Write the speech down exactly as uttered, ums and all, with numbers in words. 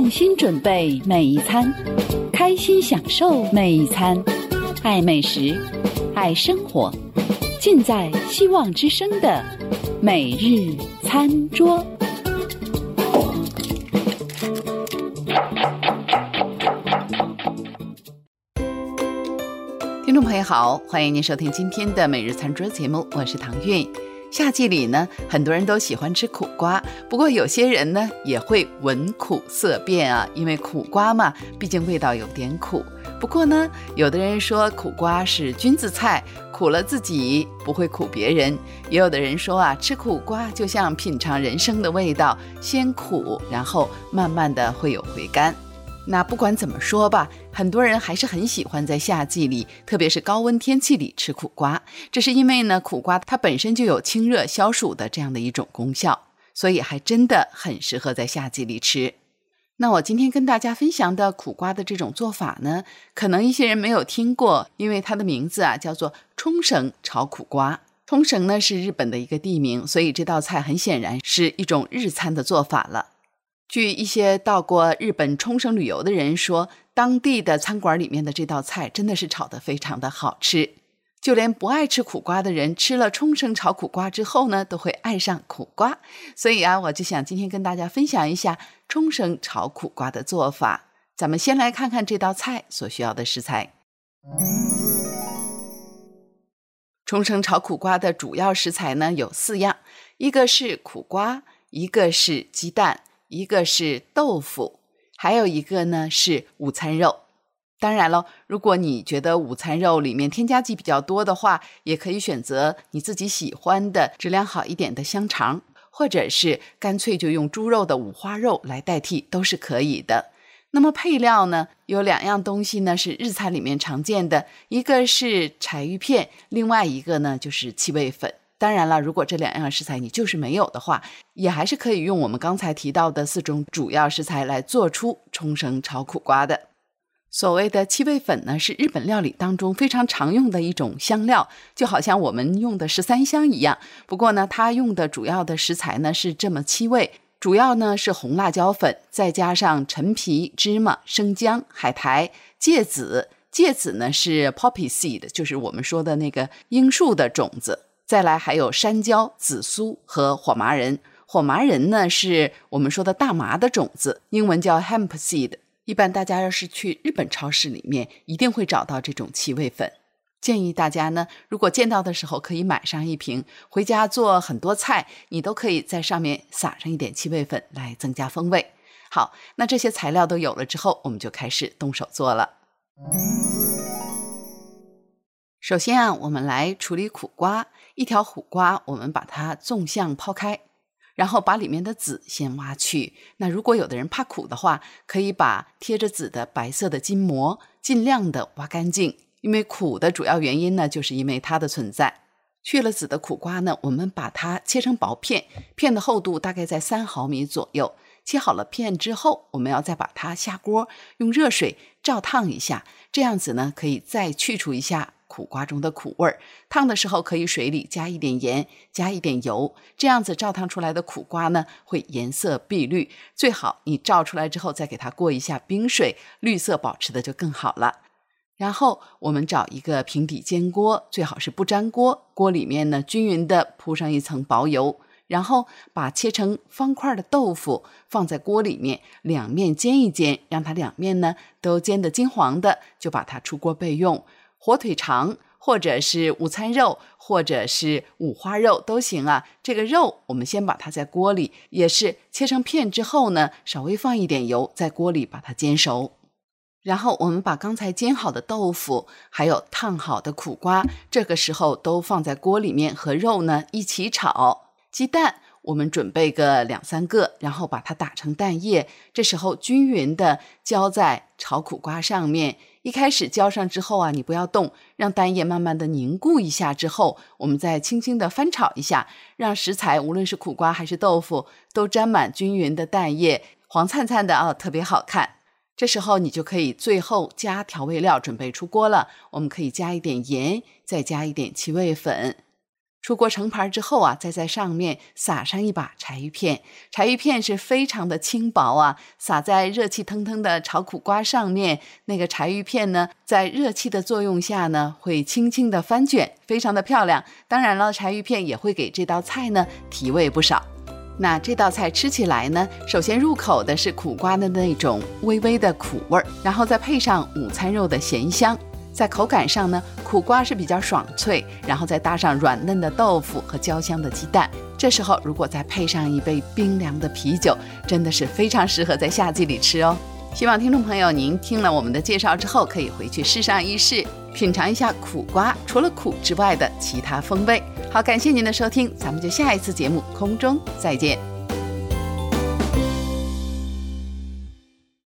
用心准备每一餐，开心享受每一餐，爱美食，爱生活，尽在希望之声的每日餐桌。听众朋友好，欢迎您收听今天的每日餐桌节目，我是唐韵。夏季里呢，很多人都喜欢吃苦瓜，不过有些人呢也会闻苦色变啊，因为苦瓜嘛，毕竟味道有点苦。不过呢，有的人说苦瓜是君子菜，苦了自己不会苦别人，也有的人说啊，吃苦瓜就像品尝人生的味道，先苦，然后慢慢的会有回甘。那不管怎么说吧，很多人还是很喜欢在夏季里，特别是高温天气里吃苦瓜。这是因为呢，苦瓜它本身就有清热消暑的这样的一种功效，所以还真的很适合在夏季里吃。那我今天跟大家分享的苦瓜的这种做法呢，可能一些人没有听过，因为它的名字啊叫做冲绳炒苦瓜。冲绳呢是日本的一个地名，所以这道菜很显然是一种日餐的做法了。据一些到过日本冲绳旅游的人说，当地的餐馆里面的这道菜真的是炒得非常的好吃，就连不爱吃苦瓜的人吃了冲绳炒苦瓜之后呢，都会爱上苦瓜。所以啊，我就想今天跟大家分享一下冲绳炒苦瓜的做法。咱们先来看看这道菜所需要的食材。冲绳炒苦瓜的主要食材呢有四样，一个是苦瓜，一个是鸡蛋，一个是豆腐，还有一个呢是午餐肉。当然了，如果你觉得午餐肉里面添加剂比较多的话，也可以选择你自己喜欢的质量好一点的香肠，或者是干脆就用猪肉的五花肉来代替，都是可以的。那么配料呢，有两样东西呢是日餐里面常见的，一个是柴鱼片，另外一个呢就是七味粉。当然了，如果这两样食材你就是没有的话，也还是可以用我们刚才提到的四种主要食材来做出冲绳炒苦瓜的。所谓的七味粉呢，是日本料理当中非常常用的一种香料，就好像我们用的十三香一样。不过呢，它用的主要的食材呢是这么七味，主要呢是红辣椒粉，再加上陈皮、芝麻、生姜、海苔、芥子。芥子呢是 poppy seed， 就是我们说的那个罂粟的种子。再来还有山椒、紫苏和火麻仁。火麻仁呢是我们说的大麻的种子，英文叫 hemp seed。一般大家要是去日本超市里面，一定会找到这种七味粉。建议大家呢，如果见到的时候可以买上一瓶，回家做很多菜，你都可以在上面撒上一点七味粉来增加风味。好，那这些材料都有了之后，我们就开始动手做了。首先啊，我们来处理苦瓜。一条苦瓜我们把它纵向抛开，然后把里面的籽先挖去。那如果有的人怕苦的话，可以把贴着籽的白色的筋膜尽量的挖干净，因为苦的主要原因呢，就是因为它的存在。去了籽的苦瓜呢，我们把它切成薄片，片的厚度大概在三毫米左右。切好了片之后，我们要再把它下锅，用热水照烫一下，这样子呢，可以再去除一下苦瓜中的苦味儿。烫的时候可以水里加一点盐，加一点油，这样子照烫出来的苦瓜呢会颜色碧绿。最好你照出来之后再给它过一下冰水，绿色保持的就更好了。然后我们找一个平底煎锅，最好是不粘锅，锅里面呢均匀的铺上一层薄油，然后把切成方块的豆腐放在锅里面，两面煎一煎，让它两面呢都煎得金黄的，就把它出锅备用。火腿肠或者是午餐肉或者是五花肉都行啊。这个肉我们先把它在锅里也是切成片之后呢，稍微放一点油，在锅里把它煎熟。然后我们把刚才煎好的豆腐还有烫好的苦瓜，这个时候都放在锅里面和肉呢一起炒。鸡蛋我们准备个两三个，然后把它打成蛋液，这时候均匀的浇在炒苦瓜上面。一开始浇上之后啊，你不要动，让蛋液慢慢的凝固一下之后，我们再轻轻的翻炒一下，让食材无论是苦瓜还是豆腐都沾满均匀的蛋液，黄灿灿的啊，特别好看。这时候你就可以最后加调味料，准备出锅了。我们可以加一点盐，再加一点七味粉。 出锅成盘之后啊，再在上面撒上一把柴鱼片。柴鱼片是非常的轻薄啊，撒在热气腾腾的炒苦瓜上面，那个柴鱼片呢，在热气的作用下呢，会轻轻的翻卷，非常的漂亮。当然了，柴鱼片也会给这道菜呢提味不少。那这道菜吃起来呢，首先入口的是苦瓜的那种微微的苦味儿，然后再配上午餐肉的咸香。在口感上呢，苦瓜是比较爽脆，然后再搭上软嫩的豆腐和焦香的鸡蛋，这时候如果再配上一杯冰凉的啤酒，真的是非常适合在夏季里吃哦。希望听众朋友您听了我们的介绍之后，可以回去试上一试，品尝一下苦瓜除了苦之外的其他风味。好，感谢您的收听，咱们就下一次节目空中再见。